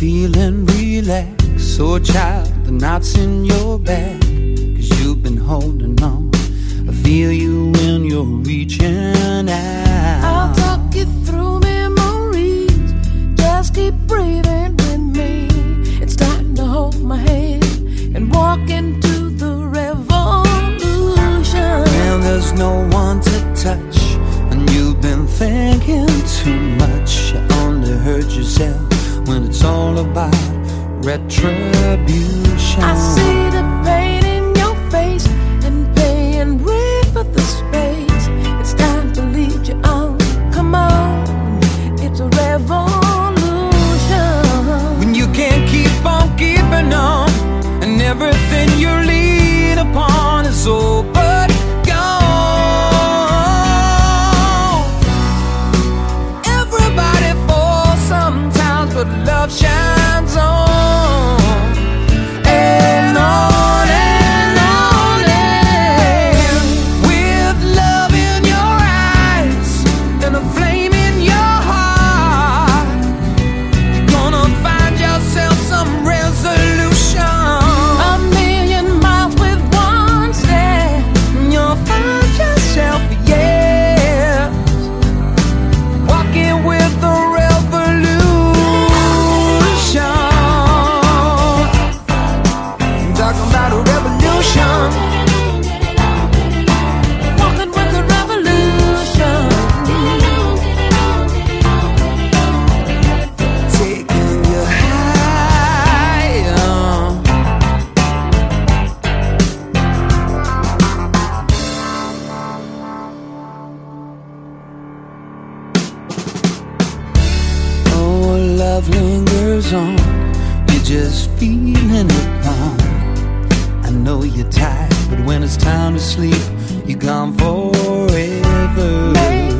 feeling relaxed. So child, the knots in your back, 'cause you've been holding on. I feel you when you're reaching out. I'll talk you through memories. Just keep breathing with me. It's time to hold my hand and walk into the revolution. Well, there's no one to touch, and you've been thinking too much. You only hurt yourself when it's all about retribution. I see the pain in your face and paying rent for the space. It's time to lead you on. Come on, it's a revolution. When you can't keep on keeping on, and everything you lean upon is all but gone. Everybody falls sometimes, but love shines on. And on and on and with love in your eyes and a flame in your heart, you're gonna find yourself some resolution. A million miles with one step, And you'll find yourself, yes, walking with the revolution. I'm talking about a revolution. walking with the revolution. Taking you higher. Oh, love lingers on. You're just feeling it wrong. I know you're tired, but when it's time to sleep, you're gone forever.